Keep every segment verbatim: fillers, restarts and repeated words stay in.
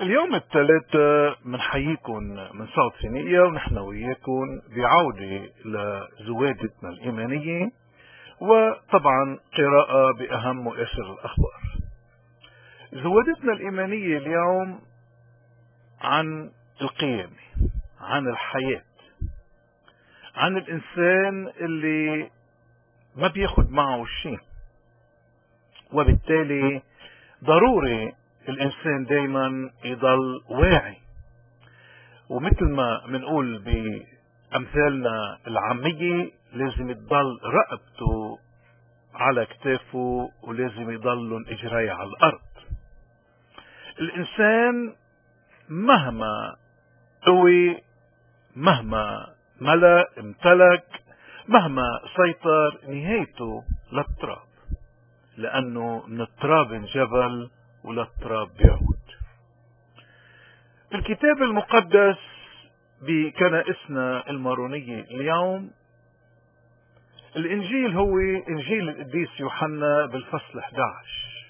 اليوم الثلاثة بنحييكم من صوت فينيقيا، ونحن وياكم بعودة لزوادتنا الإيمانية، وطبعا قراءة بأهم وآخر الأخبار. زوادتنا الإيمانية اليوم عن القيامة، عن الحياة، عن الإنسان اللي ما بياخد معه شيء، وبالتالي ضروري الإنسان دايما يضل واعي، ومثل ما منقول بأمثالنا العامية لازم يضل رقبته على كتافه، ولازم يضلن إجريه على الأرض. الإنسان مهما قوي، مهما ملأ امتلك، مهما سيطر، نهايته للتراب، لأنه من التراب انجبل وللتراب بيعود. الكتاب المقدس بكنائسنا المارونية اليوم، الإنجيل هو إنجيل القديس يوحنا بالفصل إحدى عشر،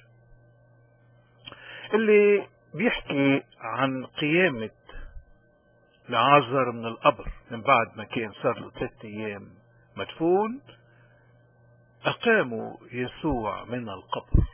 اللي بيحكي عن قيامة لعازر من القبر. من بعد ما كان صار له ثلاثة أيام مدفون، أقاموا يسوع من القبر.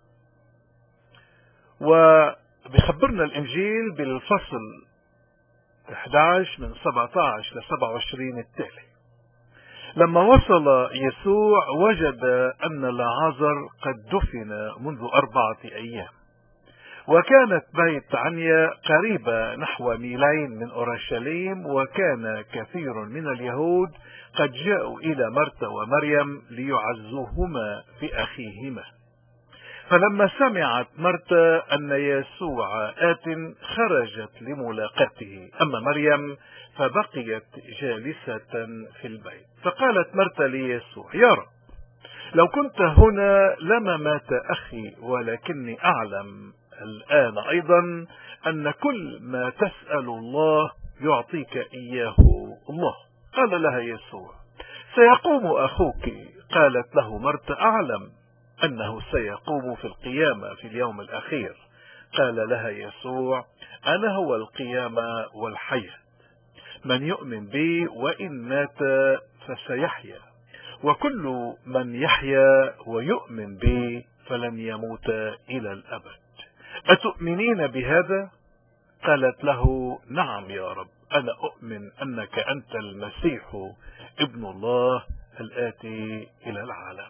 وبيخبرنا الإنجيل بالفصل إحدى عشر من سبعة عشر ل سبعة وعشرين التالي: لما وصل يسوع وجد أن لعازر قد دفن منذ أربعة أيام، وكانت بيت عنيا قريبة نحو ميلين من أورشليم، وكان كثير من اليهود قد جاءوا إلى مرتا ومريم ليعزوهما في أخيهما. فلما سمعت مرتا أن يسوع آت خرجت لملاقاته، أما مريم فبقيت جالسة في البيت. فقالت مرتا ليسوع: يا رب، لو كنت هنا لما مات أخي، ولكني أعلم الآن أيضا أن كل ما تسأل الله يعطيك إياه الله. قال لها يسوع: سيقوم أخوك. قالت له مرتا: أعلم أنه سيقوم في القيامة في اليوم الأخير. قال لها يسوع: أنا هو القيامة والحياة، من يؤمن بي وإن مات فسيحيا، وكل من يحيا ويؤمن بي فلن يموت إلى الأبد. أتؤمنين بهذا؟ قالت له: نعم يا رب، أنا أؤمن أنك أنت المسيح ابن الله الآتي إلى العالم.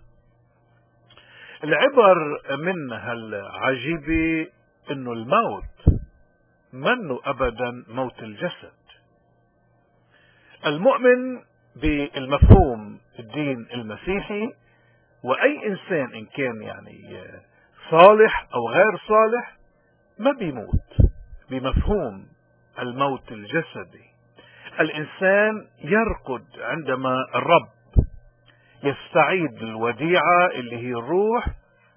العبر منها العجيبة إنه الموت منه أبدا موت الجسد. المؤمن بالمفهوم الدين المسيحي، وأي إنسان إن كان يعني صالح أو غير صالح، ما بيموت بمفهوم الموت الجسدي. الإنسان يرقد عندما الرب يستعيد الوديعة اللي هي الروح.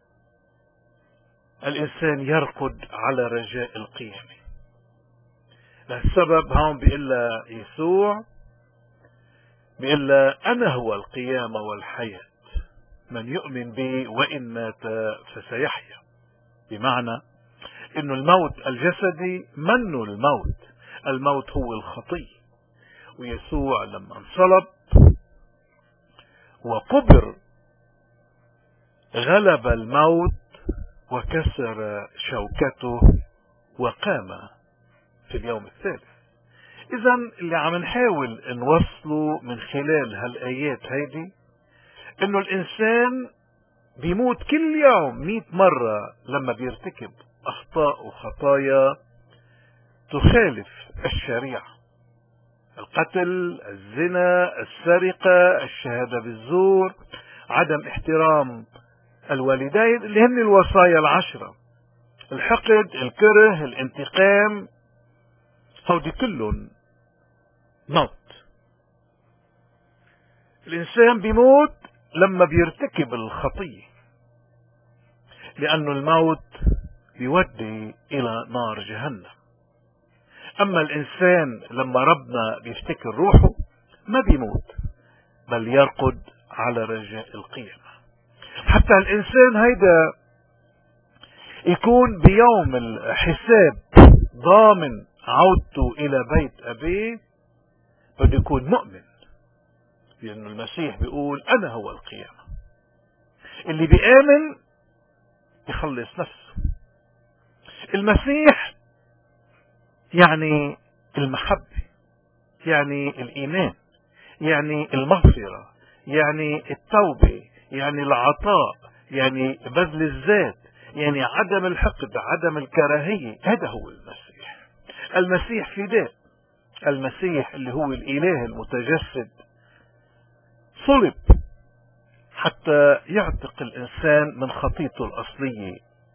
الإنسان يرقد على رجاء القيامة. لهالسبب هون بيقول يسوع، بيقول أنا هو القيامة والحياة، من يؤمن بي وإن مات فسيحيا. بمعنى إنه الموت الجسدي منه الموت، الموت هو الخطية. ويسوع لما انصلب وقبر غلب الموت وكسر شوكته وقام في اليوم الثالث. إذا اللي عم نحاول نوصله من خلال هالآيات هيدي، إنه الإنسان بيموت كل يوم مئة مرة لما بيرتكب أخطاء وخطايا تخالف الشريعة: القتل، الزنا، السرقة، الشهادة بالزور، عدم احترام الوالدين اللي هن الوصايا العشرة، الحقد، الكره، الانتقام، هودي كلهم موت. الإنسان بيموت لما بيرتكب الخطية، لأنه الموت بيودي إلى نار جهنم. أما الإنسان لما ربنا بيفتكر روحه ما بيموت، بل يرقد على رجاء القيامة. حتى الإنسان هيدا يكون بيوم الحساب ضامن عودته إلى بيت أبيه بده يكون مؤمن، لأن المسيح بيقول أنا هو القيامة. اللي بيآمن يخلص نفسه. المسيح يعني المحبة، يعني الإيمان، يعني المغفرة، يعني التوبة، يعني العطاء، يعني بذل الذات، يعني عدم الحقد، عدم الكراهية. هذا هو المسيح. المسيح فداء. المسيح اللي هو الإله المتجسد صلب حتى يعتق الإنسان من خطيته الأصلية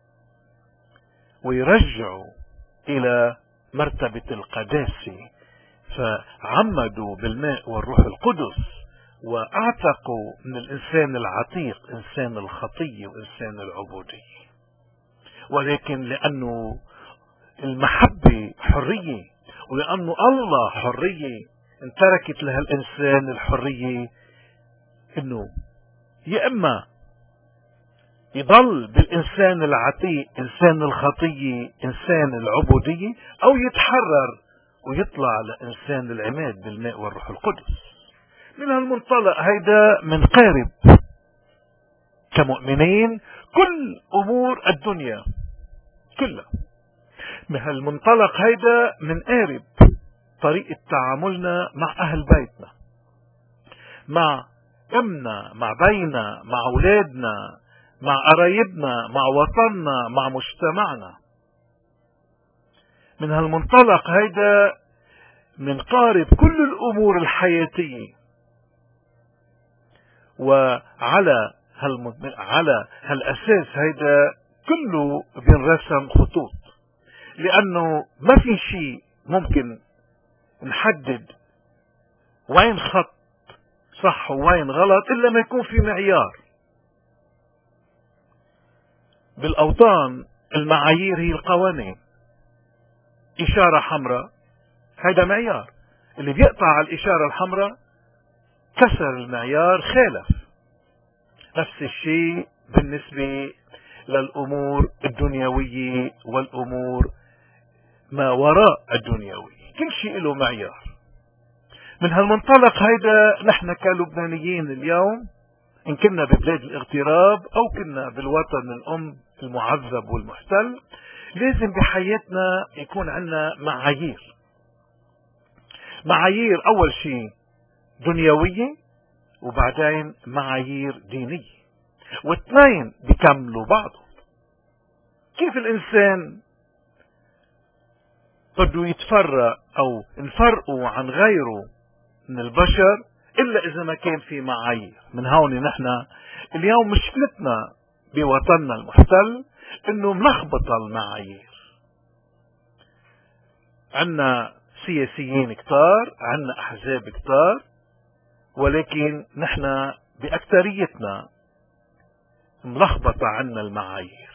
ويرجعه إلى مرتبة القداسة، فعمدوا بالماء والروح القدس واعتقوا من الإنسان العتيق إنسان الخطية وإنسان العبودية. ولكن لأنه المحبة حرية، ولأنه الله حرية، انتركت لها الإنسان الحرية إنه يا إما يضل بالإنسان العتيق إنسان الخطية إنسان العبودية، أو يتحرر ويطلع لإنسان العماد بالماء والروح القدس. من هالمنطلق هيدا منقارب كمؤمنين كل أمور الدنيا كلها. من هالمنطلق هيدا منقارب طريقة تعاملنا مع أهل بيتنا، مع أمنا، مع بينا، مع أولادنا، مع قرايبنا، مع وطننا، مع مجتمعنا. من هالمنطلق هيدا منقارب كل الأمور الحياتية، وعلى هالم... على هالأساس هيدا كله بينرسم خطوط، لأنه ما في شيء ممكن نحدد وين خط صح وين غلط إلا ما يكون في معيار. بالأوطان المعايير هي القوانين. إشارة حمراء هذا معيار، اللي بيقطع على الإشارة الحمراء كسر المعيار، خالف. نفس الشيء بالنسبة للأمور الدنيوية والأمور ما وراء الدنيوية، كل شيء له معيار. من هالمنطلق هيدا نحن كلبنانيين اليوم، إن كنا ببلاد الاغتراب أو كنا بالوطن الأم المعذب والمحتل، لازم بحياتنا يكون عندنا معايير. معايير أول شيء دنيوية، وبعدين معايير دينية، واثنين بيكملوا بعضهم. كيف الإنسان بده يتفرق أو نفرقه عن غيره من البشر إلا إذا ما كان في معايير. من هون نحن اليوم مشكلتنا بوطننا المحتل إنه ملخبطة المعايير. عنا سياسيين كتار، عنا أحزاب كتار، ولكن نحن بأكتريتنا ملخبطة عنا المعايير.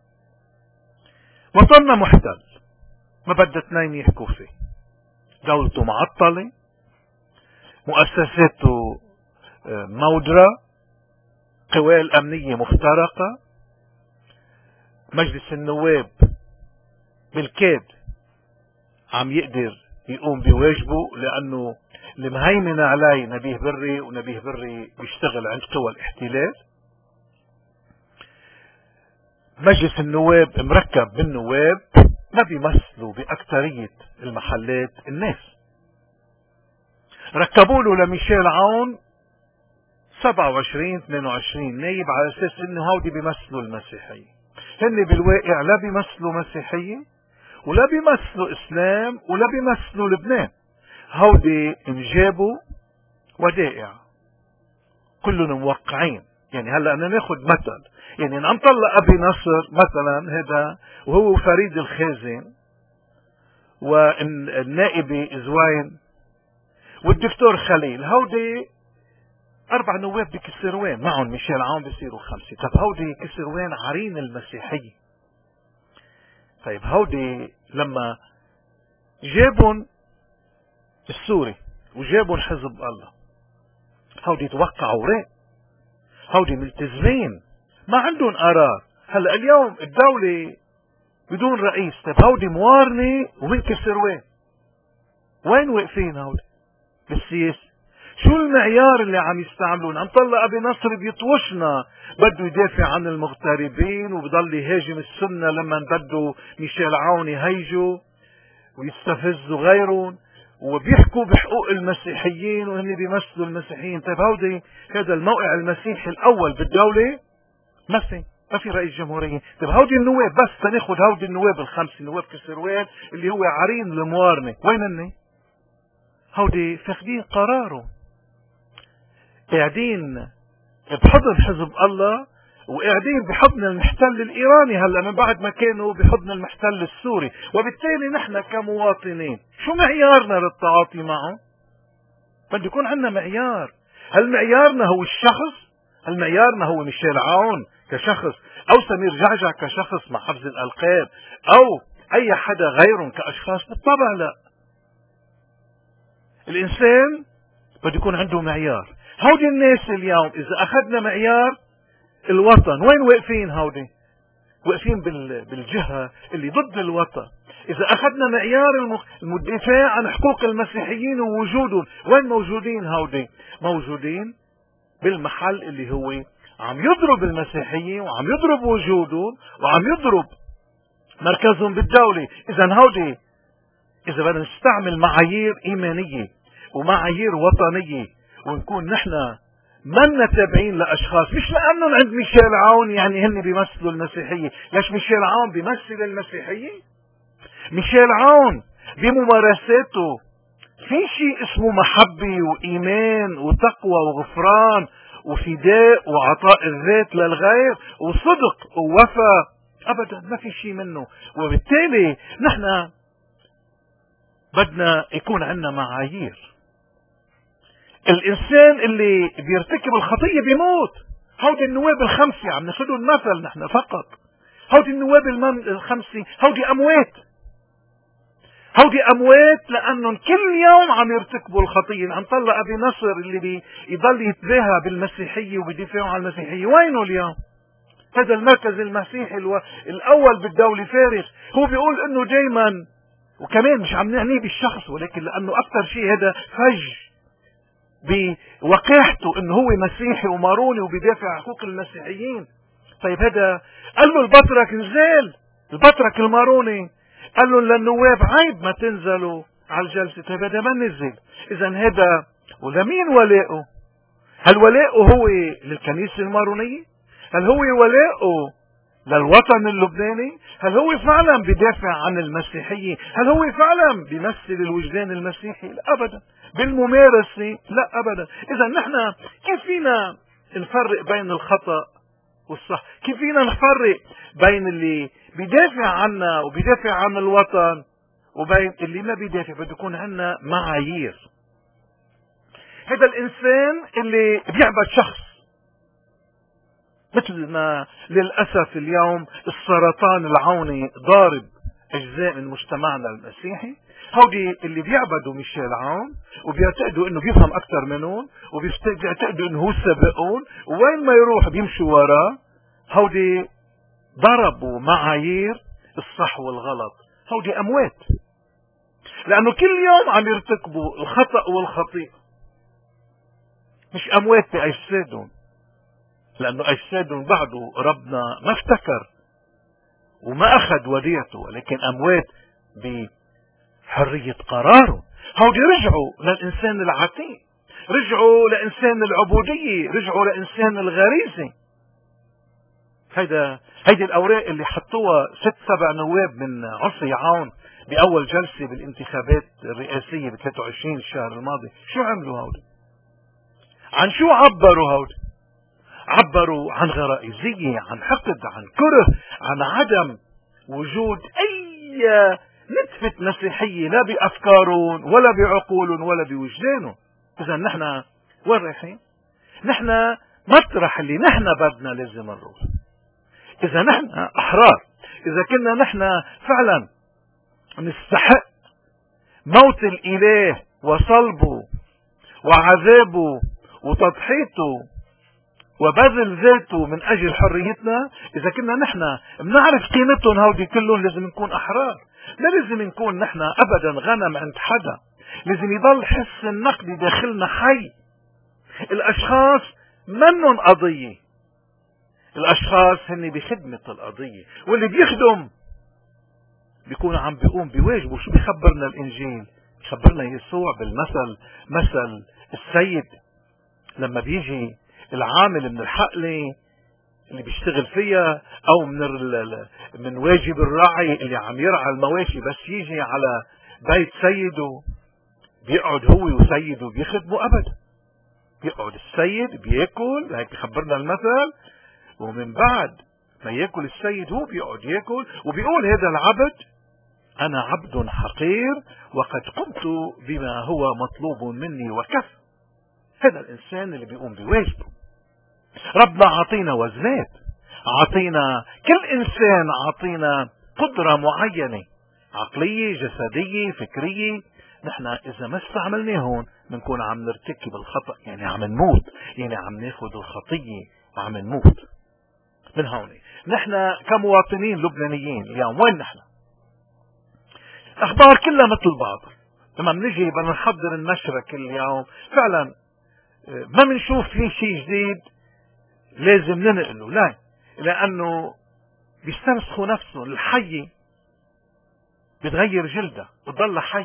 وطننا محتل، ما بدها اثنين يحكوا فيه. دولته معطلة، مؤسساته مودرة، قواه الأمنية مخترقة، مجلس النواب بالكاد عم يقدر يقوم بواجبه، لأنه المهيمن عليه نبيه بري، ونبيه بري بيشتغل عند قوى الاحتلال. مجلس النواب مركب بالنواب ما بيمثلوا بأكترية المحلات الناس. ركبوا له لميشيل عون سبعة وعشرين اثنين وعشرين نايب على اساس انه هودي بيمثلوا المسيحية. هن بالواقع لا بيمثلوا مسيحية، ولا بيمثلوا اسلام، ولا بيمثلوا لبنان. هودي انجابوا ودائع، كلهم موقعين. يعني هلا بدنا ناخذ مثل، يعني عم طلع ابي نصر مثلا هذا، وهو فريد الخازن، والنائبة زوين، والدكتور خليل. هودي أربع نواب بكسروان، معهم ميشيل عون بيصيروا خمسة. طب هودي كسروان عرين المسيحية. طيب هودي لما جابون السوري وجابون حزب الله، هودي توقعوا رأي، هودي ملتزمين، ما عندهم قرار. هلا اليوم الدولة بدون رئيس. طيب هودي موارنة ومنكسر وين؟ وين واقفين هودي بالسياسة؟ شو المعيار اللي عم يستعملون؟ عم طلع ابي نصر بيطوشنا، بده يدافع عن المغتربين وبضل يهاجم السنة لما بده ميشيل عون يهيجوا ويستفزوا غيرهم، وبيحكوا بحقوق المسيحيين وهن بيمثلوا المسيحيين. طيب هودي هذا الموقع المسيحي الاول بالدولة، ما في ما في رئيس جمهورية. طيب هودي النواب، بس تناخذ هودي النواب الخمسة، نواب كسروان اللي هو عرين الموارنة، وين هن؟ هودي فاخدين قراره، قاعدين بحضن حزب الله وقاعدين بحضن المحتل الإيراني هلا من بعد ما كانوا بحضن المحتل السوري. وبالتالي نحن كمواطنين شو معيارنا للتعاطي معه؟ بده يكون عندنا معيار. هل معيارنا هو الشخص؟ هل معيارنا هو ميشيل عون كشخص، أو سمير جعجع كشخص مع حفظ الألقاب، أو أي حدا غيرهم كأشخاص؟ بالطبع لا. الإنسان بده يكون عنده معيار. هودي الناس اليوم إذا أخذنا معيار الوطن، وين واقفين هودي؟ واقفين بالجهة اللي ضد الوطن. إذا أخذنا معيار الدفاع عن حقوق المسيحيين ووجودهم، وين موجودين هودي؟ موجودين بالمحل اللي هو عم يضرب المسيحيين وعم يضرب وجودهم وعم يضرب مركزهم بالدولة. إذا هودي إذا بدنا نستعمل معايير إيمانية ومعايير وطنية ونكون نحن منا تابعين لأشخاص، مش لأنهم عند ميشيل عون يعني هن بيمثلوا المسيحية. ليش ميشيل عون بيمثل المسيحية؟ ميشيل عون بممارساته في شيء اسمه محبة وإيمان وتقوى وغفران وفداء وعطاء الذات للغير وصدق ووفاء؟ أبدا ما في شيء منه. وبالتالي نحن بدنا يكون عندنا معايير. الإنسان اللي بيرتكب الخطية بيموت. هودي النواب الخمسة عم ناخذهم مثل نحن فقط. هودي النواب الخمسة هودي أموات. هودي أموات لأنهم كل يوم عم يرتكبوا الخطية. عم طلع أبي نصر اللي بي يضل يتباهى بالمسيحية وبيدافعوا عن المسيحية، وينه اليوم؟ هذا المركز المسيحي الو... الأول بالدولة فارغ. هو بيقول إنه دايما، وكمان مش عم نعنيه بالشخص، ولكن لأنه أكثر شيء هذا فج بوقاحته إنه هو مسيحي وماروني وبيدافع عن حقوق المسيحيين. طيب هذا قال له البطرك نزل، البطرك الماروني قال له للنواب عيب ما تنزلوا على الجلسة. طيب هذا ما نزل. إذا هذا ولمين ولاؤه؟ هل ولاؤه هو للكنيسة المارونية؟ هل هو ولاؤه للوطن اللبناني؟ هل هو فعلا بدافع عن المسيحية؟ هل هو فعلا بيمثل الوجدان المسيحي؟ لا أبدا. بالممارسة لا أبدا. إذا نحن كيف فينا نفرق بين الخطأ والصح؟ كيف فينا نفرق بين اللي بيدافع عنا وبيدافع عن الوطن وبين اللي ما بيدافع؟ بده يكون عنا معايير. هذا الإنسان اللي بيعبد شخص، مثل ما للأسف اليوم السرطان العوني ضارب أجزاء من مجتمعنا المسيحي. هودي اللي بيعبدوا ميشيل عون وبيعتقدوا انه بيفهم اكثر منهم وبيعتقدوا انه هو سابقون، وين ما يروح بيمشوا وراه. هودي ضربوا معايير الصح والغلط. هودي اموات، لانه كل يوم عم يرتكبوا الخطأ والخطيئة. مش اموات باجسادهم، لانه اجسادهم بعده ربنا ما افتكر وما اخذ وديعته، ولكن اموات بحرية قراره. هودي رجعوا للانسان العتيق، رجعوا لانسان العبودية، رجعوا لانسان الغريزة. هيدا هيدي الاوراق اللي حطوها ست سبع نواب من عصي عون باول جلسة بالانتخابات الرئاسية ب ثلاثة وعشرين الشهر الماضي. شو عملوا هودي؟ عن شو عبروا هودي؟ عبروا عن غرائزية، عن حقد، عن كره، عن عدم وجود اي نتفة مسيحية لا بافكارهم ولا بعقولهم ولا بوجدانهم. اذا نحن وين رايحين؟ نحن مطرح اللي نحن بدنا لازم نروح. اذا نحن احرار، اذا كنا نحن فعلا نستحق موت الاله وصلبه وعذابه وتضحيته وبذل ذاته من اجل حريتنا، اذا كنا نحن بنعرف قيمتهم هودي كلهم لازم نكون احرار. لا لازم نكون نحن ابدا غنم عند حدا، لازم يضل حس النقد داخلنا حي. الاشخاص منهم قضية، الاشخاص هن بخدمة القضية، واللي بيخدم بيكون عم بيقوم بواجبه. شو بيخبرنا الانجيل؟ بيخبرنا يسوع بالمثل، مثل السيد لما بيجي العامل من الحقلة اللي بيشتغل فيها، او من من واجب الراعي اللي عم يرعى المواشي، بس يجي على بيت سيده بيقعد هو وسيده بيخدموا ابدا. بيقعد السيد بياكل، هيك بيخبرنا المثل، ومن بعد ما ياكل السيد هو بيقعد ياكل وبيقول هذا العبد انا عبد حقير وقد قمت بما هو مطلوب مني وكفى. هذا الانسان اللي بيقوم بواجبه. ربنا عطينا وزنات، عطينا كل انسان عطينا قدرة معينة، عقلية، جسدية، فكرية. نحن اذا ما استعملناهن بنكون عم نرتكب الخطأ، يعني عم نموت، يعني عم ناخذ الخطية وعم نموت. من هون نحن كمواطنين لبنانيين اليوم وين نحن؟ اخبار كلها مثل بعض. لما بنجي بدنا نحضر النشرة كل يوم فعلا ما بنشوف في شيء جديد لازم ننقله، لا، لانه بيستنسخوا نفسهم. الحي بتغير جلدها بتضل حي،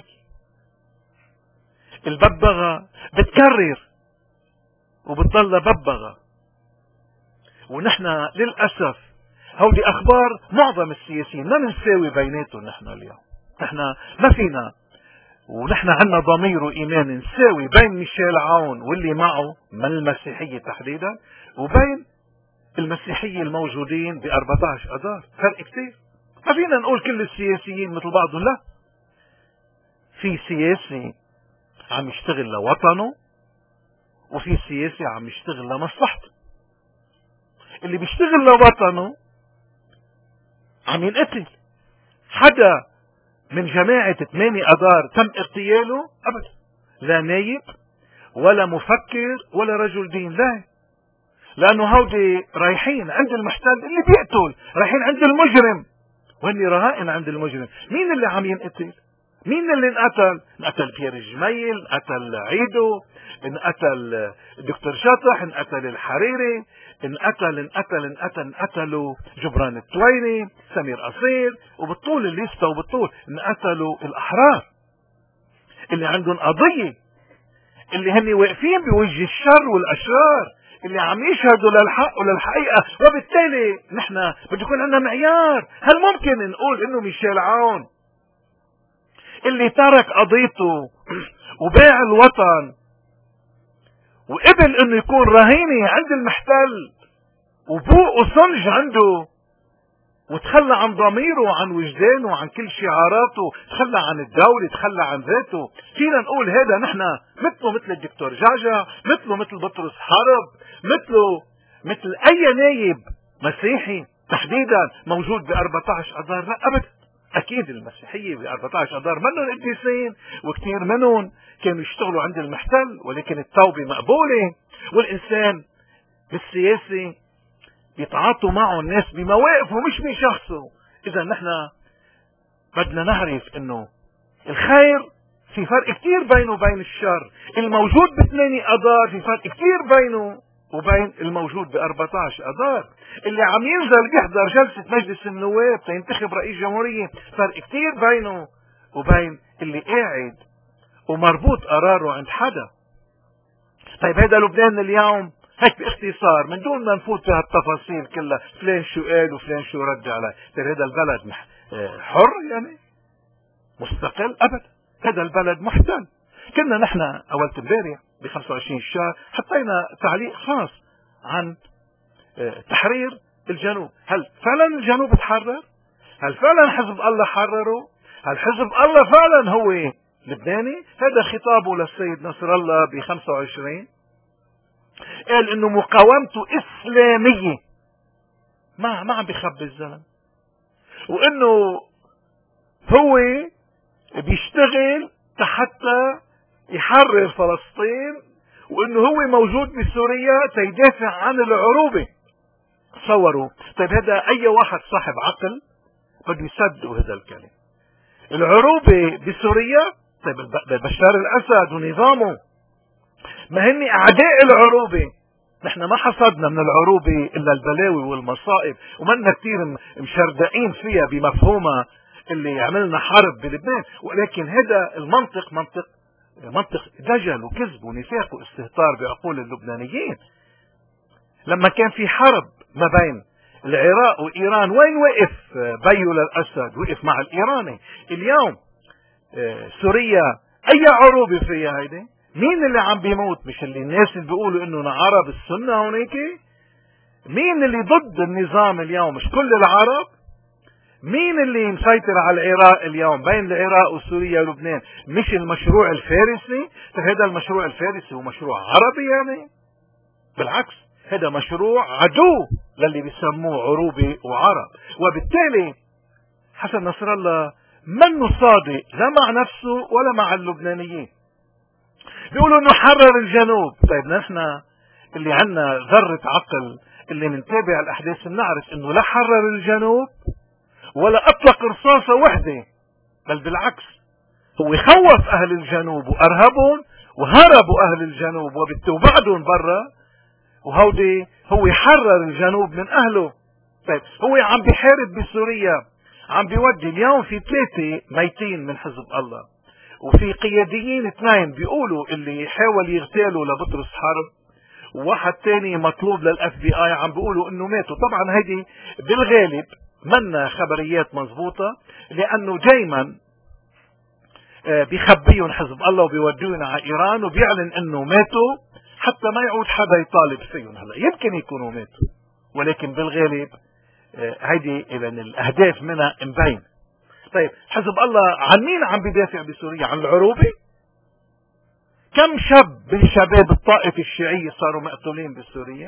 الببغة بتكرر وبتضل ببغة. ونحن للأسف هودي اخبار معظم السياسيين ما بنساوي بيناتهم. نحن اليوم نحن ما فينا، ونحن عنا ضمير وإيمان نساوي بين ميشيل عون واللي معه من المسيحية تحديدا وبين المسيحية الموجودين ب أربعة عشر أذار. فرق كتير. ما فينا نقول كل السياسيين مثل بعضهم، لا. في سياسي عم يشتغل لوطنه وفي سياسي عم يشتغل لمصلحته. اللي بيشتغل لوطنه عم ينقتل. حدا من جماعة ثمانية أذار تم اغتياله أبدا، لا نايب ولا مفكر ولا رجل دين، لا، لأنه هودي رايحين عند المحتل اللي بيقتل، رايحين عند المجرم وهني رهائن عند المجرم. مين اللي عم ينقتل؟ مين اللي انقتل؟ انقتل بيير الجميل، انقتل عيدو، انقتل الدكتور شطح، انقتل الحريري، انقتل انقتل انقتل انقتلوا جبران التويني، سمير قصير، وبالطول الليسته وبالطول انقتلوا الأحرار اللي عندهم قضية، اللي هن واقفين بوجه الشر والأشرار، اللي عم يشهدوا للحق وللحقيقة. وبالتالي نحن بده يكون عندنا معيار. هل ممكن نقول انه ميشيل عون اللي ترك قضيته وباع الوطن وقبل انه يكون رهينة عند المحتل وبوق وصنج عنده وتخلى عن ضميره وعن وجدانه وعن كل شعاراته، تخلى عن الدولة، تخلى عن ذاته، فينا نقول هذا نحن مثله مثل الدكتور جعجع، مثله مثل بطرس حرب، مثله مثل اي نايب مسيحي تحديدا موجود ب أربعة عشر أذار؟ لا ابدا. اكيد المسيحية ب أربعة عشر أذار منهم قديسين، وكثير منهم كانوا يشتغلوا عند المحتل، ولكن التوبة مقبولة. والانسان بالسياسي يتعاطوا معه الناس بمواقف ومش بشخصه. اذا نحن بدنا نعرف انه الخير في فرق كتير بينه وبين الشر. الموجود بثمانية اذار في فرق كتير بينه وبين الموجود ب أربعة عشر اذار. اللي عم ينزل بيحضر جلسة مجلس النواب تينتخب رئيس جمهورية فرق كتير بينه وبين اللي قاعد ومربوط قراره عند حدا. طيب هذا لبنان اليوم هيك باختصار من دون ما نفوت في هالتفاصيل كلها، فلان شو قال وفلان شو رد عليه. طيب هذا البلد حر يعني مستقل؟ ابدا، هذا البلد محتل. كنا نحن اول امبارح ب خمسة وعشرين الشهر حطينا تعليق خاص عن تحرير الجنوب. هل فعلا الجنوب تحرر؟ هل فعلا حزب الله حرره؟ هل حزب الله فعلا هو لبناني؟ هذا خطابه للسيد نصر الله ب خمسة وعشرين، قال انه مقاومته اسلامية، ما ما عم بيخبي الزلم، وانه هو بيشتغل حتى يحرر فلسطين وانه هو موجود بسوريا تيدافع عن العروبة. تصوروا. طيب هذا اي واحد صاحب عقل بده يصدقوا هذا الكلام. العروبة بسوريا. طيب بشار الاسد ونظامه ما هن اعداء العروبة. نحن ما حصدنا من العروبة الا البلاوي والمصائب، ومنا كثير مشردقين فيها بمفهومها اللي عملنا حرب بلبنان. ولكن هذا المنطق منطق منطق دجل وكذب ونفاق واستهتار بعقول اللبنانيين. لما كان في حرب ما بين العراق وإيران، وين وقف بيو للأسد؟ وقف مع الإيراني. اليوم سوريا أي عروبة فيها هيدي؟ مين اللي عم بيموت؟ مش اللي الناس اللي بيقولوا انه عرب السنة هونيك؟ مين اللي ضد النظام اليوم؟ مش كل العرب؟ مين اللي مسيطر على العراق اليوم بين العراق وسوريا ولبنان؟ مش المشروع الفارسي؟ هذا المشروع الفارسي هو مشروع عربي يعني؟ بالعكس، هذا مشروع عدو للي بيسموه عروبي وعرب. وبالتالي حسن نصر الله منه صادق لا مع نفسه ولا مع اللبنانيين. بيقولوا انه حرر الجنوب. طيب نحن اللي عنا ذرة عقل اللي منتابع الاحداث بنعرف انه لا حرر الجنوب ولا اطلق رصاصة وحدة، بل بالعكس هو خوف اهل الجنوب وارهبهم وهربوا اهل الجنوب وبعدهم برا، وهودي هو حرر الجنوب من اهله. طيب هو عم بيحارب بسوريا، عم بيودي اليوم في ثلاثة ميتين من حزب الله، وفي قياديين اثنين بيقولوا اللي حاول يغتالوا لبطرس حرب، وواحد تاني مطلوب للاف بي اي عم بيقولوا انه ماتوا. طبعا هيدي بالغالب منا خبريات مزبوطة، لانه دايما بيخبيهم حزب الله وبيوديهم على ايران وبيعلن انه ماتوا حتى ما يعود حدا يطالب فيهم. هلا يمكن يكونوا ماتوا، ولكن بالغالب هيدي اذا الاهداف منها مبين. طيب حزب الله عن مين عم بيدافع بسوريا؟ عن العروبة؟ كم شاب من شباب الطائفة الشيعية صاروا مقتولين بسوريا؟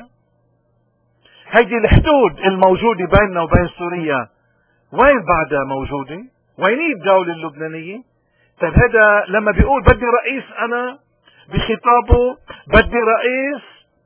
هيدي الحدود الموجودة بيننا وبين سوريا وين بعدها موجودة؟ ويني الدولة اللبنانية؟ طيب هذا لما بيقول بدي رئيس، انا بخطابه بدي رئيس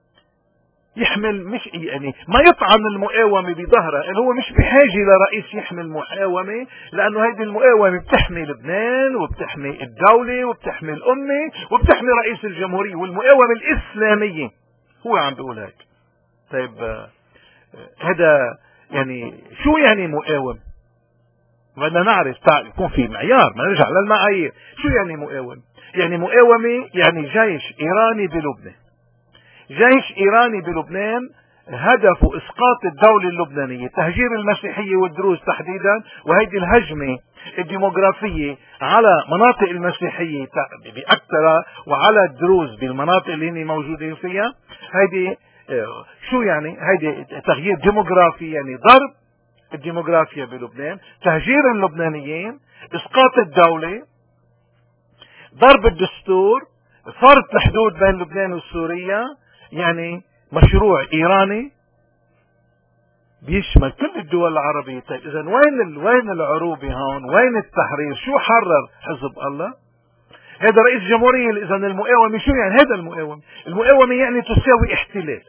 يحمل، مش يعني ما يطعن المقاومة بظهرها، اللي هو مش بحاجة لرئيس يحمل مقاومة، لأنه هذه المقاومة بتحمي لبنان وبتحمي الدولة وبتحمي الأمة وبتحمي رئيس الجمهورية والمقاومة الإسلامية. هو عم بيقول هيك. طيب هذا يعني شو يعني مقاوم؟ بدنا نعرف، يكون في معيار، ما نرجع للمعايير. شو يعني مقاوم؟ يعني مقاومة يعني جيش إيراني بلبنان. جيش إيراني بلبنان هدفه إسقاط الدولة اللبنانية، تهجير المسيحية والدروز تحديدا، وهيدي الهجمة الديموغرافية على مناطق المسيحية بأكثرها وعلى الدروز بالمناطق اللي هن موجودين فيها. هيدي شو يعني؟ هيدي تغيير ديموغرافي، يعني ضرب الديموغرافيا بلبنان، تهجير اللبنانيين، إسقاط الدولة، ضرب الدستور، فرض الحدود بين لبنان وسوريا. يعني مشروع إيراني بيشمل كل الدول العربية. طيب إذا وين وين العروبة هون؟ وين التحرير؟ شو حرر حزب الله؟ هذا رئيس جمهورية. إذا المقاومة شو يعني؟ هذا المقاومة المقاومة يعني تساوي احتلال.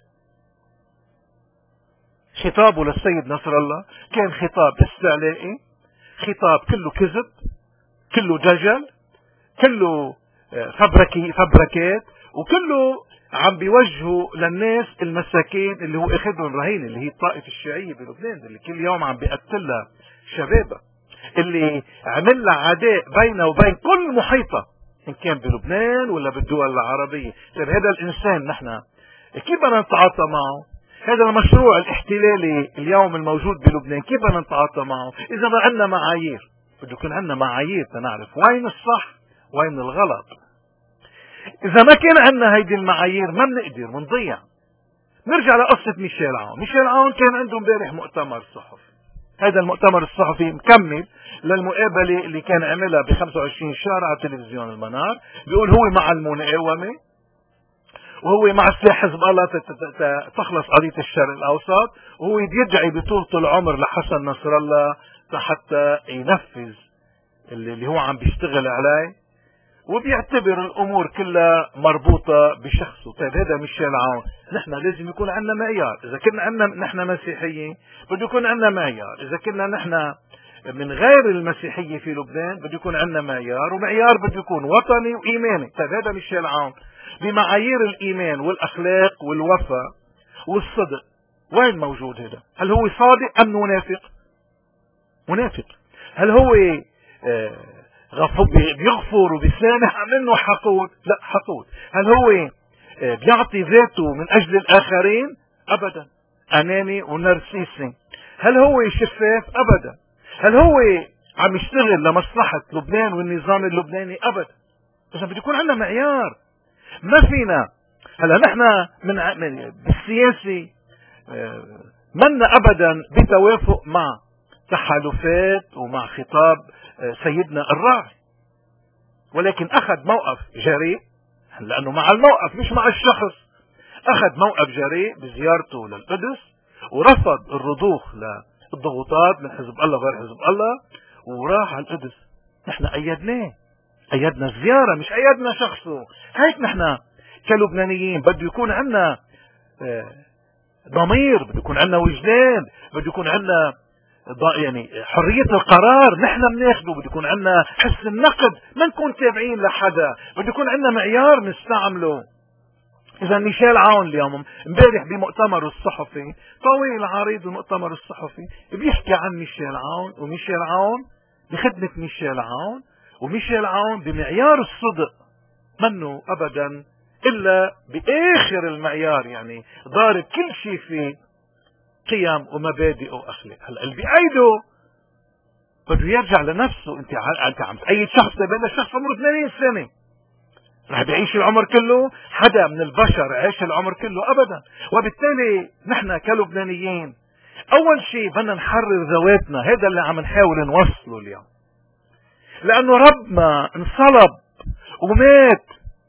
خطابه للسيد نصر الله كان خطاب استعلائي، خطاب كله كذب، كله دجل، كله فبركي فبركات، وكله عم بيوجهوا للناس المساكين اللي هو اخذهم رهين، اللي هي الطائفة الشيعية بلبنان اللي كل يوم عم بيقتلها شبابها، اللي عمل لها عداء بينه وبين كل محيطة ان كان بلبنان ولا بالدول العربية. طيب هذا الانسان نحن كيف بدنا نتعاطى معه؟ هذا المشروع الاحتلالي اليوم الموجود بلبنان كيف بدنا نتعاطى معه؟ اذا ما عندنا معايير، بده يكون عندنا معايير تنعرف وين الصح وين الغلط. إذا ما كان عندنا هيدي المعايير ما بنقدر، بنضيع. نرجع لقصة ميشيل عون. ميشيل عون كان عنده امبارح مؤتمر صحفي. هذا المؤتمر الصحفي مكمل للمقابلة اللي كان عملها ب خمسة وعشرين شهر على تلفزيون المنار. بيقول هو مع المقاومة وهو مع سلاح حزب الله تخلص قضية الشرق الأوسط، وهو يدعي بطولة العمر لحسن نصر الله حتى ينفذ اللي هو عم بيشتغل عليه. وبيعتبر الامور كلها مربوطة بشخصه. طيب هذا ميشيل عون. نحن لازم يكون عندنا معيار. اذا كنا عندنا نحن مسيحيين بده يكون عندنا معيار. اذا كنا نحن من غير المسيحية في لبنان بده يكون عندنا معيار، ومعيار بده يكون وطني وإيماني. طيب هذا ميشيل عون بمعايير الإيمان والأخلاق والوفاء والصدق وين موجود هذا؟ هل هو صادق أم منافق؟ منافق. هل هو بيغفر وبيسامح أم إنه حقود؟ لا، حقود. هل هو بيعطي ذاته من أجل الآخرين؟ أبدا، أناني ونرسيسي. هل هو شفاف؟ أبدا. هل هو عم يشتغل لمصلحة لبنان والنظام اللبناني؟ أبدا. إذا بده يكون عندنا معيار. ما فينا هلا نحن من, من بالسياسي منا أبدا بتوافق مع تحالفات ومع خطاب سيدنا الراعي، ولكن أخذ موقف جريء، لأنه مع الموقف مش مع الشخص. أخذ موقف جريء بزيارته للقدس، ورفض الرضوخ للضغوطات من حزب الله وغير حزب الله، وراح على القدس. نحن أيدناه، أيدنا الزيارة مش أيدنا شخصه. هيك نحن كلبنانيين بده يكون عندنا ضمير، بده يكون عندنا وجدان، بده يكون عندنا يعني حرية القرار نحن بناخده، بده يكون عندنا حس النقد، ما نكون تابعين لحدا، بده يكون عندنا معيار نستعمله. إذا ميشيل عون اليوم امبارح بمؤتمره الصحفي طويل عريض، المؤتمر الصحفي بيحكي عن ميشيل عون، وميشيل عون بخدمة ميشيل عون، وميشيل عون بمعيار الصدق منه أبدا إلا بآخر المعيار، يعني ضارب كل شيء في قيم ومبادئ وأخلاق. هلا اللي بيأيده بده يرجع لنفسه. انت انت عم تأيد شخص، بين الشخص عمره ثمانين سنة رح بيعيش العمر كله؟ حدا من البشر عاش العمر كله؟ أبدا. وبالتالي نحن كلبنانيين أول شيء بدنا نحرر ذواتنا. هذا اللي عم نحاول نوصله اليوم، لأنه ربنا انصلب ومات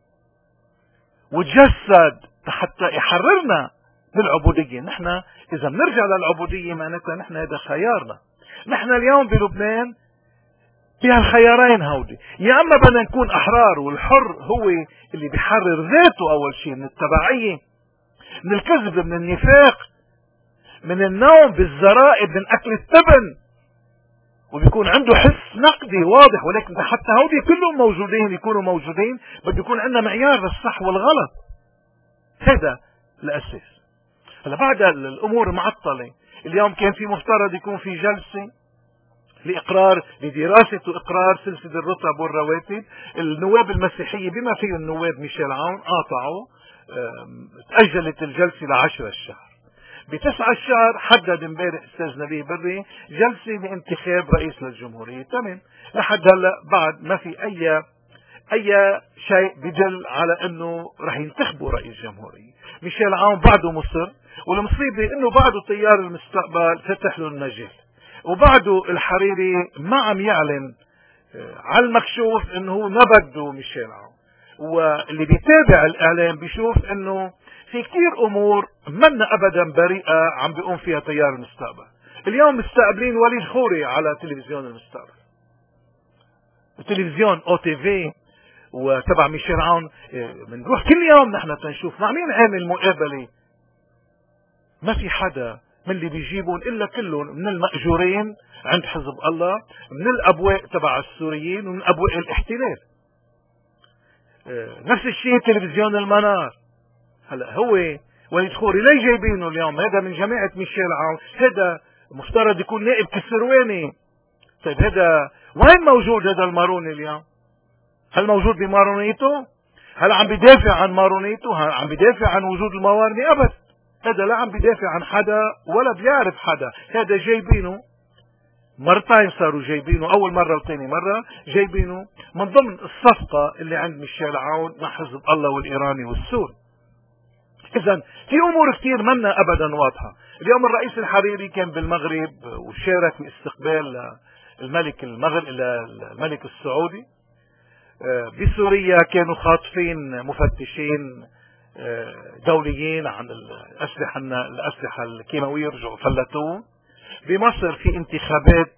وتجسد حتى يحررنا من العبودية. نحن إذا بنرجع للعبودية معناتها نحن هذا خيارنا. نحن اليوم بلبنان بهالخيارين هودي، يا أما بدنا نكون أحرار، والحر هو اللي بيحرر ذاته أول شيء من التبعية، من الكذب، من النفاق، من النوم بالزرائب، من أكل التبن، وبيكون عنده حس نقدي واضح. ولكن حتى هودي كلهم موجودين يكونوا موجودين بده يكون عندنا معيار للصح والغلط. هذا الأساس. هلا بعد الأمور معطلة، اليوم كان في مفترض يكون في جلسة لإقرار لدراسة وإقرار سلسلة الرتب والرواتب. النواب المسيحية بما فيه النواب ميشيل عون قاطعوا، تأجلت الجلسة لعشرة الشهر. بتسعة الشهر حدد امبارح استاذ نبيه بري جلسة لانتخاب رئيس للجمهورية. تمام، لحد هلا بعد ما في اي اي شيء بدل على انه رح ينتخبوا رئيس جمهورية. ميشيل عون بعده مصر، والمصيبة انه بعده تيار المستقبل فتح له المجال، وبعده الحريري ما عم يعلن على المكشوف انه هو ما بده ميشيل عون. واللي بيتابع الاعلام بيشوف انه في كتير امور منا ابدا بريئة عم بيقوم فيها تيار المستقبل. اليوم مستقبلين وليد خوري على تلفزيون المستقبل، تلفزيون او تي في وتبع ميشيل عون. بنروح كل يوم نحن تنشوف مع مين عامل مقابلة. ما في حدا من اللي بيجيبون الا كلهم من المأجورين عند حزب الله، من الابواق تبع السوريين، ومن ابواق الاحتلال. نفس الشيء تلفزيون المنار. هلا هو وليد خوري ليه جايبينه اليوم؟ هذا من جماعة ميشيل عون، هذا مفترض يكون نائب كسرواني. طيب هذا وين موجود هذا الماروني اليوم؟ هل موجود بمارونيته؟ هل عم بدافع عن مارونيته؟ هل عم بدافع عن وجود الموارني؟ ابد. هذا لا عم بدافع عن حدا ولا بيعرف حدا. هذا جايبينه مرتين، صاروا جايبينه أول مرة وثاني مرة جايبينه من ضمن الصفقة اللي عند ميشيل عون مع حزب الله والإيراني والسوري. إذن في أمور كتير منا أبدا واضحة. اليوم الرئيس الحريري كان بالمغرب وشارك باستقبال الملك المغرب الملك السعودي. بسوريا كانوا خاطفين مفتشين دوليين عن الأسلحة الأسلحة الكيماوية، رجعوا فلتوه. بمصر في انتخابات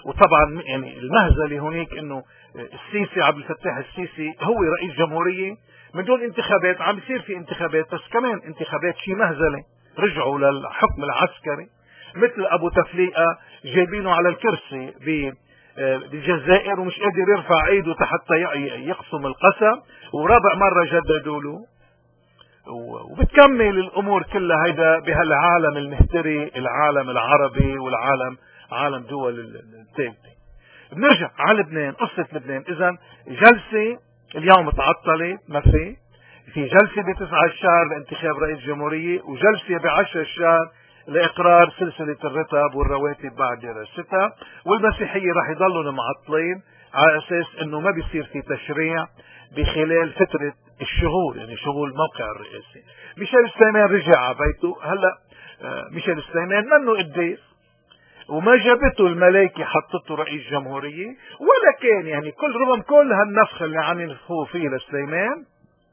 وطبعا يعني المهزله هناك انه السيسي، عبد الفتاح السيسي هو رئيس جمهوريه من دون انتخابات، عم بيصير في انتخابات بس كمان انتخابات شي مهزله، رجعوا للحكم العسكري. مثل ابو تفليقه جايبينه على الكرسي بالجزائر ومش قادر يرفع ايده حتى يقسم القسم، ورابع مره جددوا له. وبتكمل الامور كلها هيدا بهالعالم المهتري، العالم العربي والعالم عالم دول الثالثه. بنرجع على لبنان، قصه لبنان. اذا جلسه اليوم تعطلت، ما في في جلسه بتسعة الشهر لانتخاب رئيس جمهوريه، وجلسه بعشر الشهر لاقرار سلسله الرتب والرواتب بعد دراستها، والمسيحيه راح يضلوا معطلين على اساس انه ما بيصير في تشريع بخلال فتره الشهور، يعني شغل الموقع الرئاسي. ميشيل سليمان رجع على بيته. هلا ميشيل سليمان منه قديس، وما جابته الملائكة حطته رئيس جمهورية، ولا كان يعني كل رغم كل هالنفخ اللي عم ينفخوه فيه لسليمان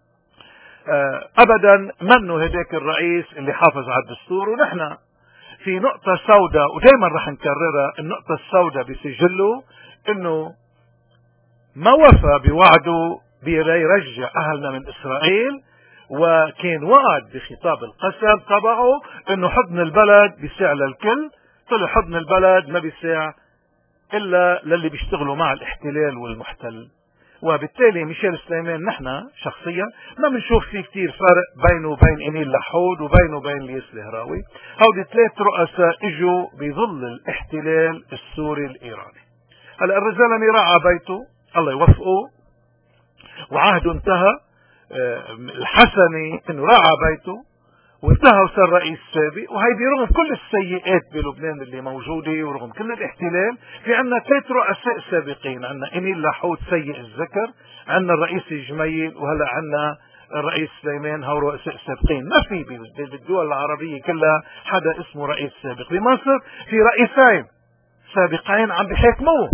ابدا منه هداك الرئيس اللي حافظ على الدستور. ونحن في نقطة سوداء ودائما رح نكررها، النقطة السوداء بسجله انه ما وفى بوعده بيرجع اهلنا من اسرائيل، وكان وعد بخطاب القسم تبعه انه حضن البلد بيساع للكل. طلع حضن البلد ما بيساع الا للي بيشتغلوا مع الاحتلال والمحتل. وبالتالي ميشيل سليمان نحن شخصيا ما بنشوف فيه كتير فرق بينه وبين إميل لحود وبينه وبين ليس الهراوي. هودي ثلاث رؤساء اجوا بظل الاحتلال السوري الايراني. هلا الرجال راح على بيته، الله يوفقه، وعهده انتهى. الحسني انه راح على بيته وانتهى وصار رئيس سابق. وهيدي رغم كل السيئات بلبنان اللي موجودة ورغم كل الاحتلال، في عنا ثلاث رؤساء سابقين. عنا إميل لحود سيء الذكر، عنا الرئيس الجميل، وهلا عنا الرئيس سليمان. هو رؤساء سابقين. ما في بالدول العربية كلها حدا اسمه رئيس سابق. بمصر في رئيسين سابقين عم بيحاكموه.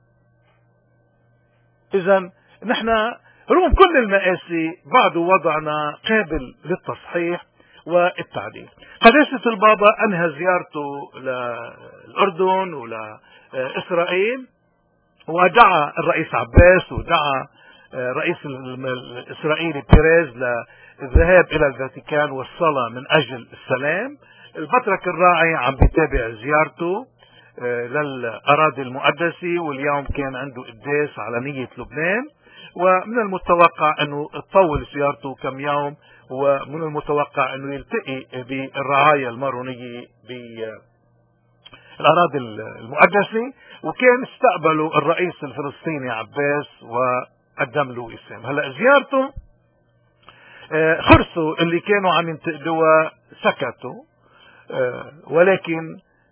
اذا نحن رغم كل المآسي بعد وضعنا قابل للتصحيح والتعديل. قداسة البابا انهى زيارته للأردن ولإسرائيل، ودعا الرئيس عباس ودعا الرئيس الإسرائيلي بيريز للذهاب إلى الفاتيكان والصلاة من أجل السلام. البطرك الراعي عم بيتابع زيارته للأراضي المقدسة، واليوم كان عنده قداس على نية لبنان، ومن المتوقع أنه تطول زيارته كم يوم، ومن المتوقع أنه يلتقي بالرعايا المارونية بالأراضي المقدسة. وكان استقبلوا الرئيس الفلسطيني عباس وقدم له وسام. هلا زيارته خرسوا اللي كانوا عم ينتقدوها سكتوا، ولكن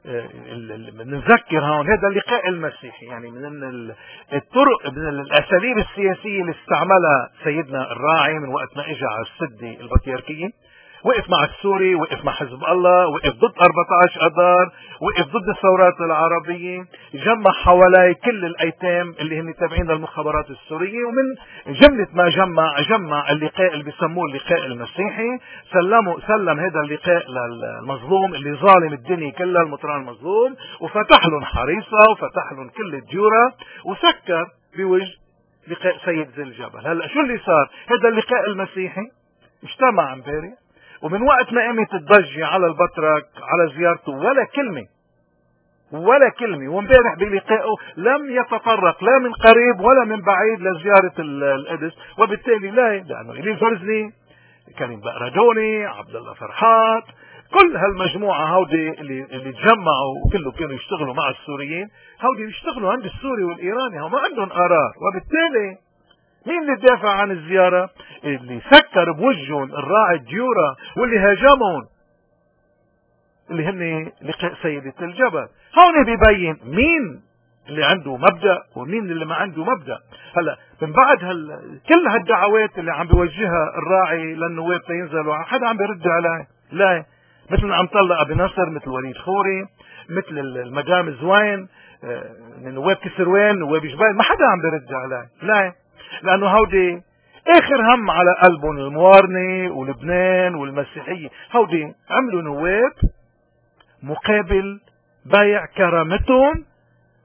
نذكر هون هذا اللقاء المسيحي يعني من الطرق، من الاساليب السياسيه اللي استعملها سيدنا الراعي من وقت ما اجى على السده البطريركيه. وقف مع السوري، وقف مع حزب الله، وقف ضد أربعة عشر اذار، وقف ضد الثورات العربيه، جمع حوالي كل الايتام اللي هم تابعين للمخابرات السوريه. ومن جمله ما جمع جمع اللقاء اللي بيسموه اللقاء المسيحي. سلموا سلم هذا اللقاء للمظلوم اللي ظالم الدنيا كلها، المطران المظلوم، وفتح لهم حريصه وفتح لهم كل الديوره، وسكر بوجه لقاء سيد ذي الجبل. هلا شو اللي صار؟ هذا اللقاء المسيحي اجتمع امبارح، ومن وقت ما قامت الضجة على البطرك على زيارته ولا كلمة ولا كلمة. وامبارح بلقائه لم يتطرق لا من قريب ولا من بعيد لزيارة القدس. وبالتالي لا، لأنه إلي الفرزني، كريم بقردوني، عبد الله فرحات، كل هالمجموعة هودي اللي اللي تجمعوا وكله كانوا يشتغلوا مع السوريين، هودي بيشتغلوا عند السوري والإيراني، هم ما عندهم قرار. وبالتالي مين اللي دافع عن الزيارة؟ اللي سكر بوجههم الراعي الديورة واللي هاجمهم، اللي هن لقاء سيدة الجبل. هون بيبين مين اللي عنده مبدأ ومين اللي ما عنده مبدأ. هلا من بعد هال كل هالدعوات اللي عم بيوجهها الراعي للنواب تينزلوا، حدا عم بيرد عليه؟ لا. مثل عم طلق ابي نصر، مثل وليد خوري، مثل المدام زوين، نواب كسروان، نواب جبال، ما حدا عم بيرد عليه. لا، لأنه هودي آخر هم على قلبهم الموارنة ولبنان والمسيحية. هودي عملوا نواب مقابل بيع كرامتهم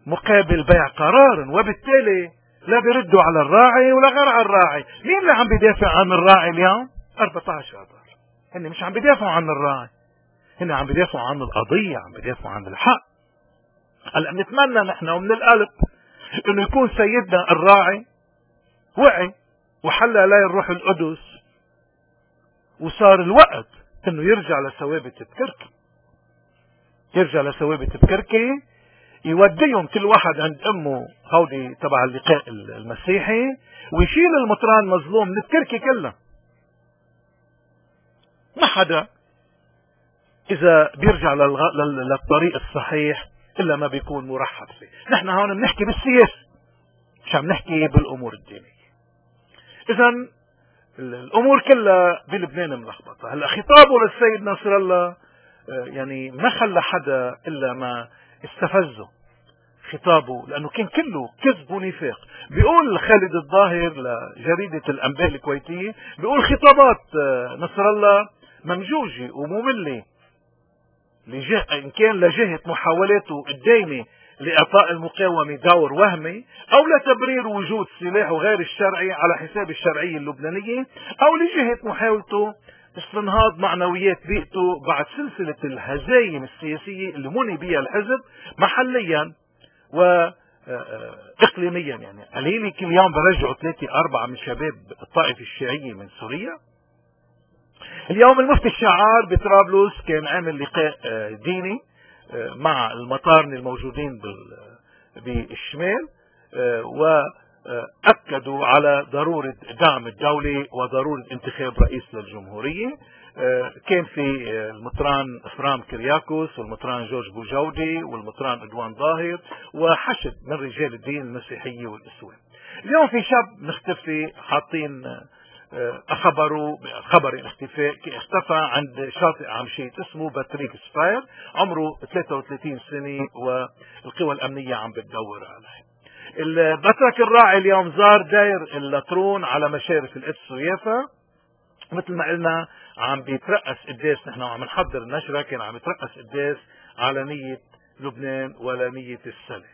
مقابل بيع قرار، وبالتالي لا بيردوا على الراعي ولا غير على الراعي. مين اللي عم بيدافع عن الراعي اليوم؟ أربعة عشر آذار. هن مش عم بيدافعوا عن الراعي، هن عم بيدافعوا عن القضية، عم بيدافعوا عن الحق. هلا بنتمنى نحن ومن القلب انه يكون سيدنا الراعي وعي وحل عليه الروح القدس، وصار الوقت انه يرجع لثوابت بكركي، يرجع لثوابت بكركي، يوديهم كل واحد عند امه هودي تبع اللقاء المسيحي، ويشيل المطران مظلوم من التركي كلها. ما حدا اذا بيرجع للغ... للطريق الصحيح الا ما بيكون مرحب فيه. نحن هون بنحكي بالسياسة، مش عم نحكي بالامور الدينية. اذا الامور كلها بلبنان ملخبطة. هلا خطابه للسيد نصر الله يعني ما خلى حدا الا ما استفزه خطابه، لانه كان كله كذب ونفاق. بيقول خالد الظاهر لجريدة الانباء الكويتية، بيقول خطابات نصر الله ممجوجة ومملة، إن كان لجهة محاولاته الدائمة لإعطاء المقاومة دور وهمي، أو لتبرير وجود سلاح غير الشرعي على حساب الشرعية اللبنانية، أو لجهة محاولته استنهاض معنويات بيئته بعد سلسلة الهزايم السياسية اللي مني بها الحزب محليا وإقليميا. يعني قليلي كل يوم برجعوا ثلاثة أربعة من شباب الطائفة الشيعية من سوريا. اليوم المفتي الشعار بطرابلس كان عامل لقاء ديني مع المطارنة الموجودين بالشمال، وأكدوا على ضرورة دعم الدولة وضرورة انتخاب رئيس للجمهورية. كان في المطران فرام كرياكوس والمطران جورج بوجودي والمطران ادوان ظاهر وحشد من رجال الدين المسيحية والإسلام. اليوم في شاب مختفي حاطين أخبروا خبر الاختفاء، اختفى عند شاطئ عمشيت اسمه باتريك سباير، عمره ثلاثة وثلاثين سنة والقوى الأمنية عم بتدور عليه. البترك الراعي اليوم زار داير اللاترون على مشارف القدس ويافا، مثل ما قلنا عم بيترأس قداس، نحن عم نحضر النشرة كان عم يترأس قداس على نية لبنان ولا نية السلام.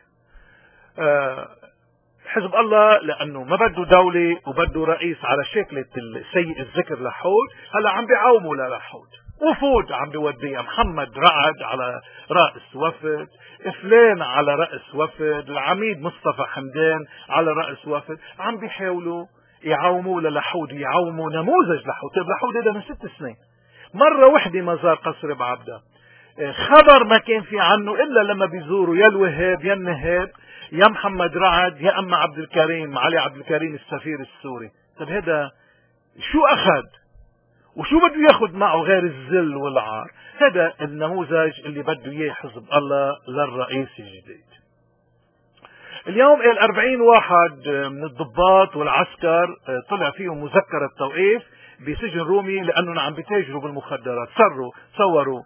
آه حزب الله لانه ما بده دولة وبده رئيس على شكلة السيء الذكر لحود، هلا عم بيعاوموا للحود، وفود عم بيوديها محمد رعد على رأس وفد، فلان على رأس وفد، العميد مصطفى حمدان على رأس وفد، عم بيحاولوا يعاوموا للحود، يعاوموا نموذج لحود. طيب لحود هذا من ست سنين مرة وحدة ما زار قصر بعبدة، خبر ما كان في عنه الا لما بيزوروا يا الوهاب يا النهاب يا محمد رعد يا اما عبد الكريم علي عبد الكريم السفير السوري. طيب هذا شو اخذ وشو بده ياخذ معه غير الذل والعار؟ هذا النموذج اللي بده اياه حزب الله للرئيس الجديد. اليوم الأربعين واحد من الضباط والعسكر طلع فيهم مذكرة توقيف بسجن رومي لانهم عم بيتاجروا بالمخدرات. صروا صوروا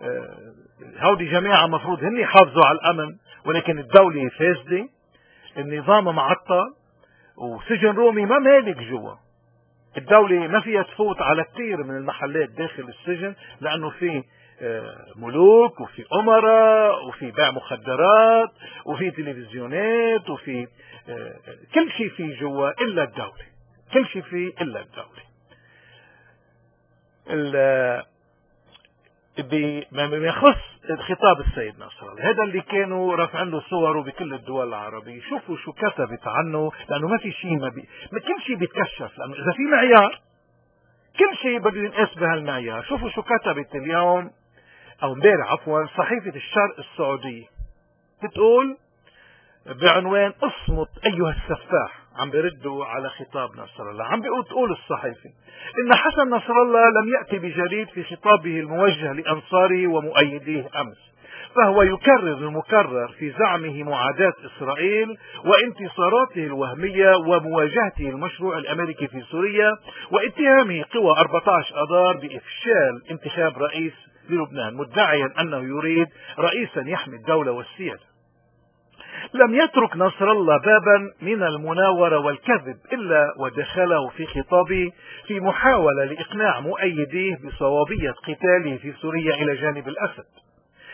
هودي جماعة مفروض هني يحافظوا على الامن، ولكن الدولة فاسدة، النظام معطل، وسجن رومي ما مالك جوا. الدولة ما فيها تفوت على كثير من المحلات داخل السجن لانه في ملوك وفي امراء وفي بيع مخدرات وفي تلفزيونات وفي كل شيء فيه جوا الا الدولة، كل شيء فيه الا الدولة. بما يخص خطاب السيد نصر الله، هذا اللي كانوا رافعين له صوره بكل الدول العربية، شوفوا شو كتبت عنه، لانه ما في شيء ما, بي... ما كل شيء بيتكشف، لانه اذا في معيار كل شيء بده ينقاس بهالمعيار. شوفوا شو كتبت اليوم او امبارح عفوا صحيفة الشرق السعودية، بتقول بعنوان اصمت ايها السفاح، عم بيردوا على خطاب نصر الله. عم بيقول تقول الصحيفة ان حسن نصر الله لم يأتي بجديد في خطابه الموجه لانصاره ومؤيديه امس، فهو يكرر المكرر في زعمه معاداة اسرائيل وانتصاراته الوهمية ومواجهته المشروع الامريكي في سوريا واتهامه قوى أربعة عشر اذار بافشال انتخاب رئيس للبنان، مدعيا انه يريد رئيسا يحمي الدولة والسيادة. لم يترك نصر الله بابا من المناورة والكذب إلا ودخله في خطابه في محاولة لإقناع مؤيديه بصوابية قتاله في سوريا إلى جانب الأسد.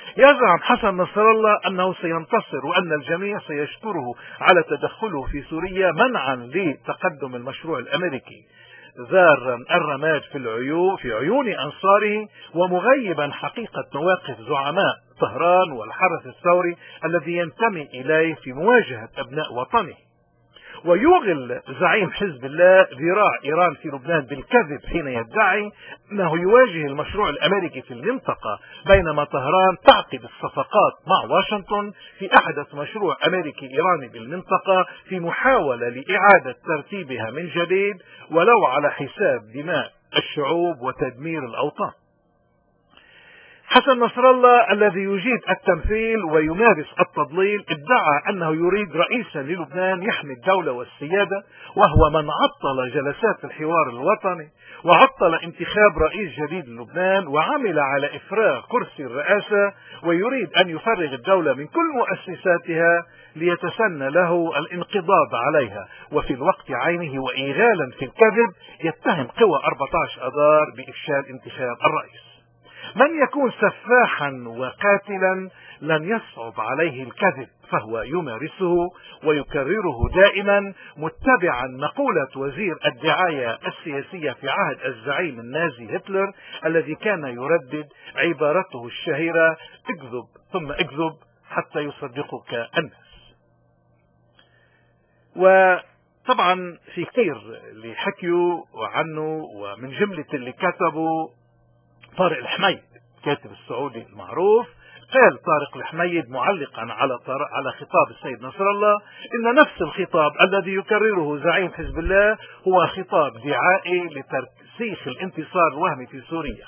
يزعم حسن نصر الله أنه سينتصر وأن الجميع سيشكره على تدخله في سوريا منعا لتقدم المشروع الأمريكي، ذارا الرماد في العيون في عيون أنصاره، ومغيبا حقيقة مواقف زعماء طهران والحرس الثوري الذي ينتمي إليه في مواجهة أبناء وطنه. ويوغل زعيم حزب الله ذراع إيران في لبنان بالكذب حين يدعي أنه يواجه المشروع الأمريكي في المنطقة، بينما طهران تعقد الصفقات مع واشنطن في أحدث مشروع أمريكي إيراني بالمنطقة في محاولة لإعادة ترتيبها من جديد ولو على حساب دماء الشعوب وتدمير الأوطان. حسن نصر الله الذي يجيد التمثيل ويمارس التضليل ادعى أنه يريد رئيسا للبنان يحمي الدولة والسيادة، وهو من عطل جلسات الحوار الوطني وعطل انتخاب رئيس جديد للبنان وعمل على إفراغ كرسي الرئاسة، ويريد أن يفرغ الدولة من كل مؤسساتها ليتسنى له الانقضاض عليها، وفي الوقت عينه وإيغالا في الكذب يتهم قوى أربعة عشر أذار بإفشال انتخاب الرئيس. من يكون سفاحا وقاتلا لن يصعب عليه الكذب، فهو يمارسه ويكرره دائما متبعا مقولة وزير الدعاية السياسية في عهد الزعيم النازي هتلر الذي كان يردد عبارته الشهيرة: اكذب ثم اكذب حتى يصدقك الناس. وطبعا في كثير اللي حكيوا عنه، ومن جملة اللي كتبوا طارق الحميد كاتب السعودي المعروف. قال طارق الحميد معلقا على على خطاب السيد نصر الله إن نفس الخطاب الذي يكرره زعيم حزب الله هو خطاب دعائي لترسيخ الانتصار الوهمي في سوريا.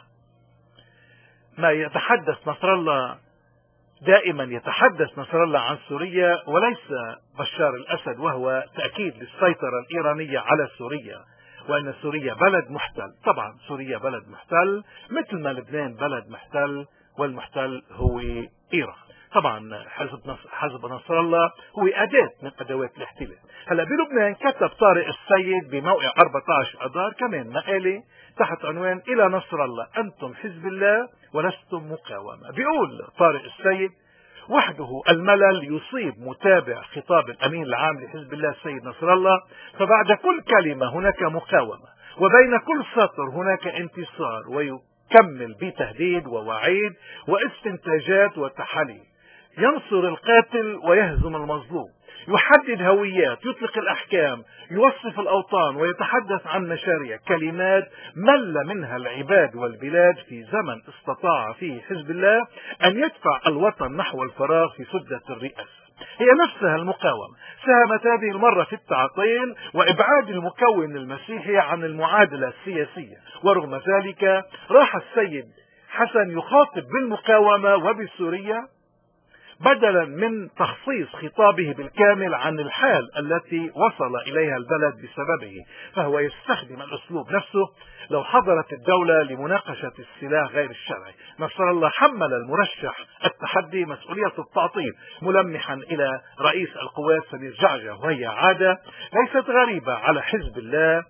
ما يتحدث نصر الله دائما يتحدث نصر الله عن سوريا وليس بشار الأسد، وهو تأكيد للسيطرة الإيرانية على سوريا، وأن سوريا بلد محتل. طبعا سوريا بلد محتل مثل ما لبنان بلد محتل، والمحتل هو إيران. طبعا حزب نصر, حزب نصر الله هو أداة من أدوات الاحتلال. هلا بلبنان كتب طارق السيد بموقع أربعة عشر أذار كمان مقالة تحت عنوان إلى نصر الله أنتم حزب الله ولستم مقاومة. بيقول طارق السيد: وحده الملل يصيب متابع خطاب الأمين العام لحزب الله السيد نصر الله، فبعد كل كلمة هناك مقاومة، وبين كل سطر هناك انتصار، ويكمل بتهديد ووعيد واستنتاجات وتحاليل. ينصر القاتل ويهزم المظلوم، يحدد هويات، يطلق الأحكام، يوصف الأوطان، ويتحدث عن مشاريع. كلمات مل منها العباد والبلاد في زمن استطاع فيه حزب الله أن يدفع الوطن نحو الفراغ في سدة الرئاسة. هي نفسها المقاومة ساهمت هذه المرة في التعطيل وإبعاد المكون المسيحي عن المعادلة السياسية، ورغم ذلك راح السيد حسن يخاطب بالمقاومة وبسوريا بدلا من تخصيص خطابه بالكامل عن الحال التي وصل إليها البلد بسببه، فهو يستخدم الأسلوب نفسه. لو حضرت الدولة لمناقشة السلاح غير الشرعي، نصر الله حمل المرشح التحدي مسؤولية التعطيل، ملمحا إلى رئيس القوات سمير جعجع، وهي عادة ليست غريبة على حزب الله،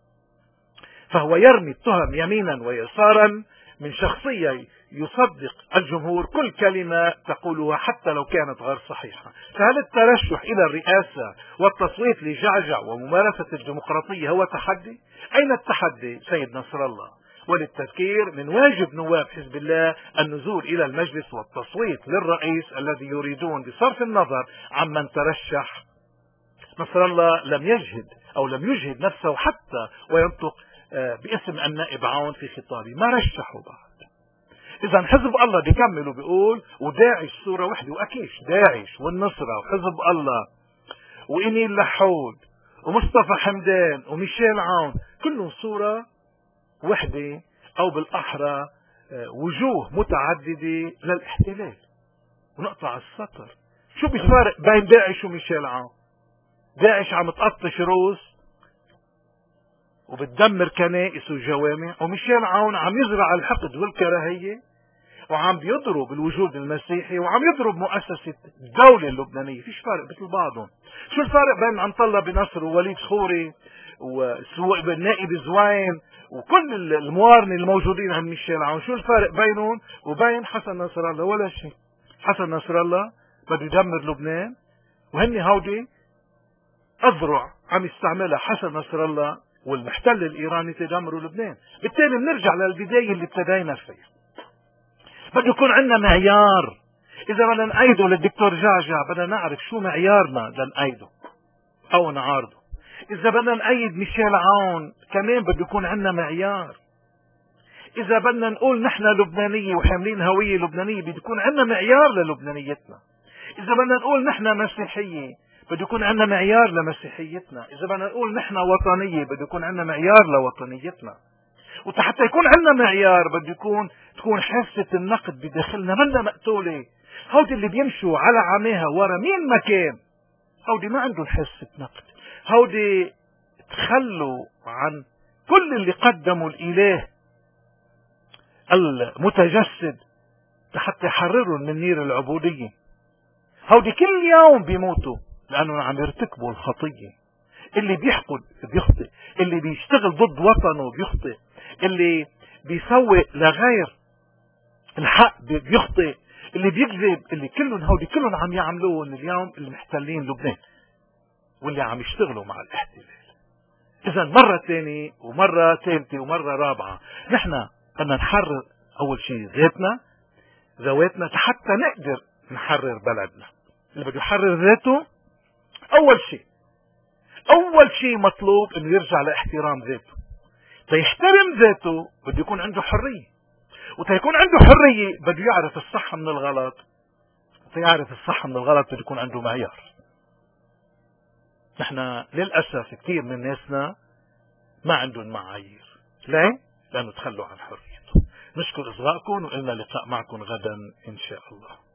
فهو يرمي التهم يمينا ويسارا من شخصية يصدق الجمهور كل كلمة تقولها حتى لو كانت غير صحيحة. فهل الترشح إلى الرئاسة والتصويت لجعجع وممارسة الديمقراطية هو تحدي؟ أين التحدي سيد نصر الله؟ وللتذكير، من واجب نواب حزب الله النزول إلى المجلس والتصويت للرئيس الذي يريدون بصرف النظر عمن ترشح. نصر الله لم يجهد أو لم يجهد نفسه حتى وينطق باسم النائب عون في خطابه، ما رشحوا بعد. إذا حزب الله بيكمل وبيقول وداعش صورة وحدة، وأكيد داعش والنصرة وحزب الله وإنيل لحود ومصطفى حمدان وميشيل عون كلهم صورة وحدة، أو بالأحرى وجوه متعددة للاحتلال. ونقطع السطر، شو بيفرق بين داعش وميشيل عون؟ داعش عم تقطش روس وبتدمر كنائس وجوامع، وميشيل عون عم يزرع الحقد والكراهية وعم بيضرب الوجود المسيحي وعم يضرب مؤسسة الدولة اللبنانية. فيش فرق مثل بعضهم. شو الفرق بين عنطلة بنصر ووليد خوري والنائب زواين وكل الموارنة الموجودين عند ميشيل عون، شو الفارق بينهم وبين حسن نصر الله؟ ولا شيء. حسن نصر الله بده يدمر لبنان، وهن هودي أذرع عم يستعملها حسن نصر الله والمحتل الإيراني تدمروا لبنان. بالتالي بنرجع للبداية اللي ابتدينا فيها. بده يكون عندنا معيار. إذا بدنا نأيده للدكتور جعجع بدنا نعرف شو معيارنا لنأيده أو نعارضه. إذا بدنا نأيد ميشيل عون كمان بده يكون عندنا معيار. إذا بدنا نقول نحن لبنانية وحاملين هوية لبنانية بده يكون عندنا معيار للبنانيتنا. إذا بدنا نقول نحن مسيحية بده يكون عندنا معيار لمسيحيتنا. إذا بدنا نقول نحن وطنية بده يكون عندنا معيار لوطنيتنا. وحتى يكون عندنا معيار بده يكون تكون حاسة النقد بداخلنا منا مقتولة. هودي اللي بيمشوا على عماها ورا مين ما كان هودي ما عندهم حاسة نقد. هودي تخلوا عن كل اللي قدموا الإله المتجسد حتى يحرروا من نير العبودية. هودي كل يوم بيموتوا لأنهم عم يرتكبوا الخطية. اللي بيحقد بيخطئ، اللي بيشتغل ضد وطنه بيخطئ، اللي بيسوي لغير الحق بيخطئ، اللي بيكذب، اللي كلهم هودي كلهم عم يعملوهم اليوم اللي محتلين لبنان واللي عم يشتغلوا مع الاحتلال. إذا مرة ثانية ومرة ثالثة ومرة رابعة نحن بدنا نحرر أول شيء ذاتنا ذواتنا حتى نقدر نحرر بلدنا. اللي بده يحرر ذاته أول شيء أول شيء مطلوب إنه يرجع لاحترام ذاته. تيحترم ذاته بده يكون عنده حرية، وتيكون عنده حرية بده يعرف الصح من الغلط، وتيعرف الصح من الغلط بده يكون عنده معيار. نحن للأسف كثير من ناسنا ما عندهم معايير. ليه؟ لأنه تخلوا عن حريته. نشكر إصغائكم وإلنا لقاء معكم غدا إن شاء الله.